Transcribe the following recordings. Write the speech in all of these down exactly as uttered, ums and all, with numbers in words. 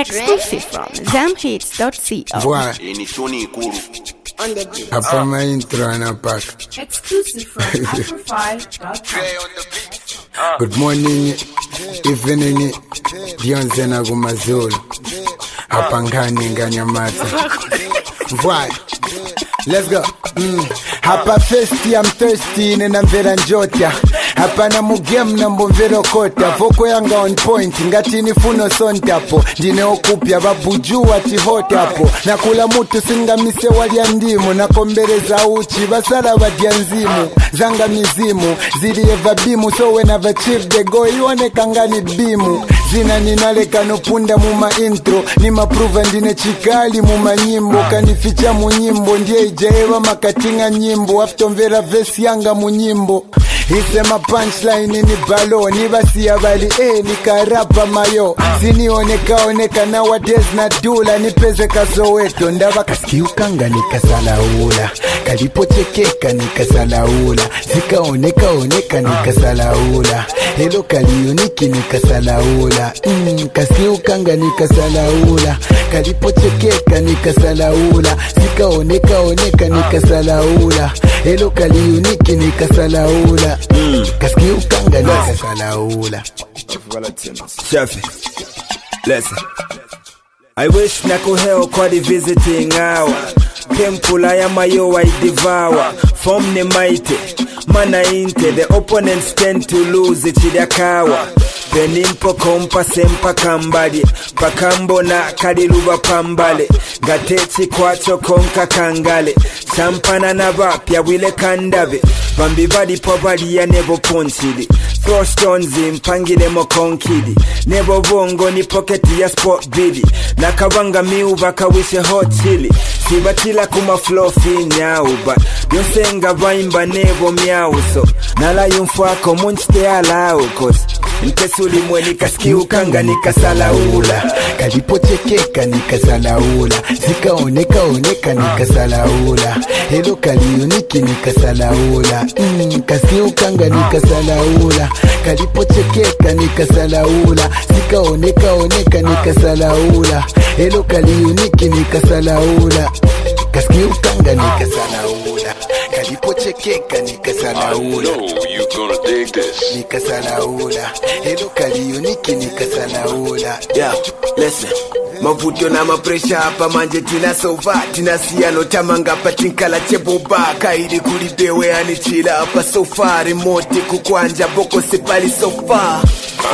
Exclusive from zamhits dot co. Voilà. Après ma intro en a pack. Exclusive from Afrofy dot com. Good morning, evening, Beyonce na Gumazulu. Apangani nganyamata. Voilà. Let's go. Mm. Hapa festy, I'm thirsty, nena mvera njota. Hapa na mugem na mbomvero kota. Voko yanga on point, ngati ni funo sontapo. Jine okupya babuju wati hotapo. Nakula mutu singa mise walia ndimu. Nakombereza uchi, basala wadia nzimu. Zanga mizimu, ziri eva bimu. So when I've achieved the goal, iwane kangani bimu. Zina ninaleka nopunda muma intro. Nima prove ndine chikali muma nyimbo. Kanificha mu nyimbo, ndiye ijaewa makatinga nyimbo. After mvera vesi yanga mu nyimbo. Isema punchline ni balo. Nibasi ya bali eh nikarapa mayo. Sinioneka oneka na wadez na dula. Nipeze kasoweto ndaba kaskiukanga nikasala ula. Kalipo chekeka nikasala ula. Zikaoneka oneka nikasala ula. Hello kalioniki nikasala ula. Mm, kaskiukanga nikasala ula. Kalipo chekeka nikasala ula. Zikaoneka oneka nikasala ula. Hello kalioniki nikasala ula. Mm. Kaskiukanga nikasala ula. Shafi, listen. I wish nako hell kwa di visiting hour. Kempula ya mayo I devour. Form ne mighty, mana inte. The opponents tend to lose it chidakawa. Penimpo kompa sempa kambali. Pakambo na kadiluba pambale. Gatechi kwacho konka kangale. Champana na vapya wile kandabe. Bambivadi povali ya nebo ponchili. Throw stones impangile mo konkidi. Nebo bongo ni pocketi ya sport bidi. Nakawanga miuva kawishe hot chili. Sibatila kuma flow finyauba. Yosenga vaimba nebo miauso. Nala yumfuako munchite alao kos. Nkesuli mweni kaskiukanga nikasala ula. Kalipo chekeka nikasala ula. Zikaoneka oneka nikasala ula. Hello kalioniki nikasala ula. Mm, kaskiukanga nikasala ula. Kalipo chekeka nikasala ula. Zikaoneka oneka nikasala ula. Hello kalioniki nikasala ula. Kaskiukanga nikasala ula. Kalipo chekeka nikasala ula. You gonna dig this. Nikasala ula. Hello kalioniki nikasala ula. Yeah, listen. Mavuto na mapresha hapa manje tina sofa. Tina siyano tamanga patinkala cheboba. Kaidi kulibewe anichila hapa sofa. Remote kukwanja boko sepali sofa.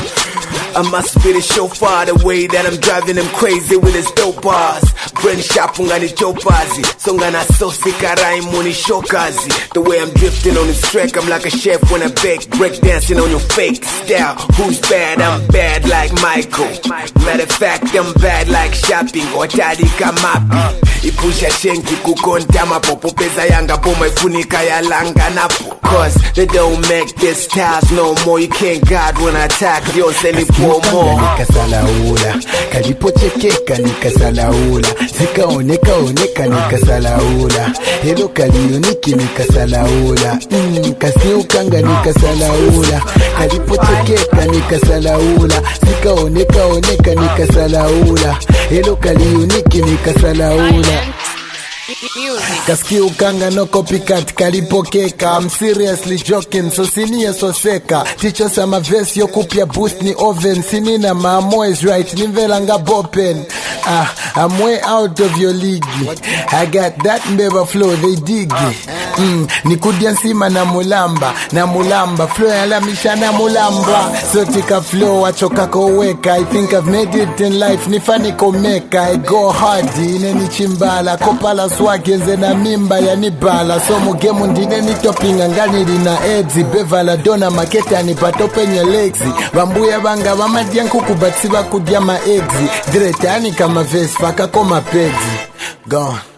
I must be the chauffeur, the way that I'm driving them crazy with his dope bars. Brain sharp ungani topazi, songana sosi karai muni shokazi. The way I'm drifting on this track, I'm like a chef when I bake, break dancing on your fake style. Who's bad? I'm bad like Michael. Matter of fact, I'm bad like shopping or tadika mapi. Ipusha shenki kukonta mapopo pesa yanga boma ifunika ya langa napo. Cause they don't make this styles no more. You can't guard when I attack yours any more. Nikasala ula. Kalipo chekeka nikasala ula. Zikaoneka oneka nikasala ula. Hello kalioniki nikasala ula. Mm, kaskiukanga nikasala ula. Kalipo chekeka nikasala ula. Zikaoneka oneka nikasala ula. Hello kalioniki nikasala ula. Kaskiukanga no copycat kalipokeka. I'm seriously joking so sinie so seka. Teacher sama verse yo kupia boost ni oven. Sinina ma amo is right nivelanga bopen. Ah, I'm way out of your league. I got that mbeba flow they dig. Mm, nikudia nsima na mulamba. Na mulamba flow ya lamisha na mulamba. So tika flow wachoka koweka. I think I've made it in life nifani komeka. I go hard ine ni chimbala. Kopala swagenze na mimba ya nibala. So mugemu ndine ni topinga ngani lina edzi. Bevala dona maketa ni patopenye legzi. Bambuya banga bamadianku kubatsiba kudia ma egzi. Diretani kama vesi paka koma pegzi. Gone.